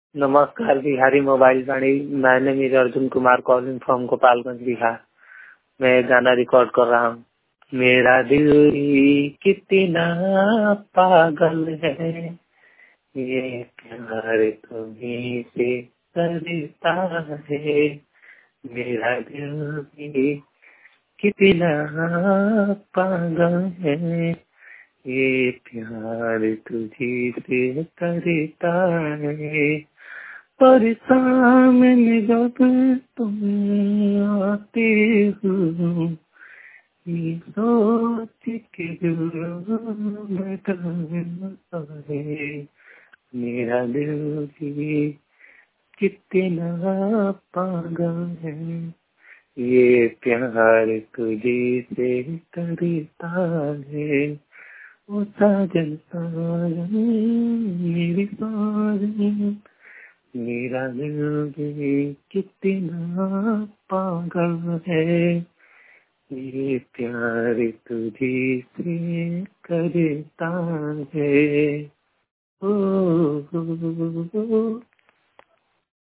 नमस्कार बिहारी मोबाइल वाणी। मैंने मेरे अर्जुन कुमार कॉलिंग फ्रॉम गोपालगंज बिहार। मैं गाना रिकॉर्ड कर रहा हूँ। मेरा दिल कितना पागल है, ये प्यार तुम्हीं से करता है। मेरा दिल कितना पागल है, ये प्यार तुझी से करता है। परेशान में जब तुम आते हो, ये सोच के दिल बदलता है। मेरा दिल भी कितना पागल है, ये प्यार तुझे से करता है। ओ साजन साजन मेरी साजन, मेरा दिल भी कितना पागल है, ये प्यार तुझे से करता है। ओ, ओ, ओ, ओ, ओ,